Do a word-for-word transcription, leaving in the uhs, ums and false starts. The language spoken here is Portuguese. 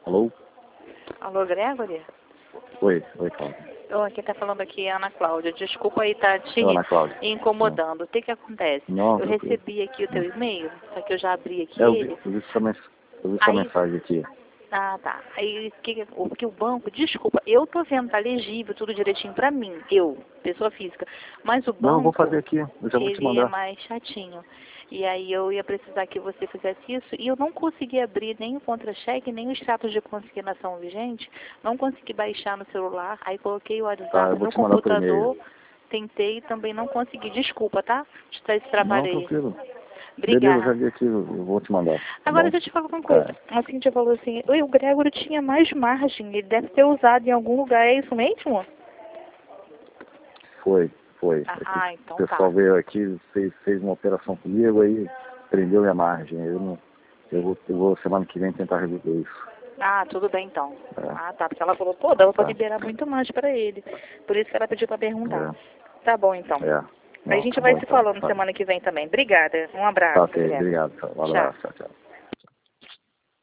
Alô? Alô, Gregory? Oi, oi, Cláudia. Oh, quem tá falando aqui é a Ana Cláudia. Desculpa aí estar te Oi, Ana Cláudia. incomodando. O que que acontece? Não, Eu tranquilo. recebi aqui o teu e-mail, só que eu já abri aqui É, eu vi, ele. eu vi sua, mens eu vi sua Aí, mensagem aqui. ah, tá. Aí, que, o que o banco, desculpa, eu tô vendo, tá legível, tudo direitinho pra mim, eu, pessoa física. Mas o Não, eu vou banco, fazer aqui, eu já vou te ele é mandar. mais chatinho. E aí eu ia precisar que você fizesse isso, e eu não consegui abrir nem o contra-cheque, nem o status de consignação vigente, não consegui baixar no celular, aí coloquei o Tá, eu WhatsApp vou no te mandar por e-mail. computador, tentei e também não consegui. Desculpa, tá? De estar esse trabalho Não, aí. tranquilo. Beleza, eu já Obrigada. vi aqui, eu eu vou te mandar, tá Agora bom? deixa eu te falar uma coisa. É, A Cintia falou assim, "Oi, o Gregório tinha mais margem, ele deve ter usado em algum lugar, é isso mesmo?" foi, foi. Ah, É que ah, o então pessoal tá. veio aqui, fez, fez uma operação comigo, aí prendeu minha margem. Eu, não, eu, vou, eu vou semana que vem tentar resolver isso. Ah, tudo bem então. É, Ah, tá, porque ela falou, pô, dava pra tá? liberar muito mais pra ele. Por isso que ela pediu pra perguntar. É, Tá bom então. é. A Não, gente tá vai bom se então. falando Tá, semana que vem também. Obrigada. Um tá abraço, ok, Gregório. obrigado. Um Tchau. abraço, tchau, tchau.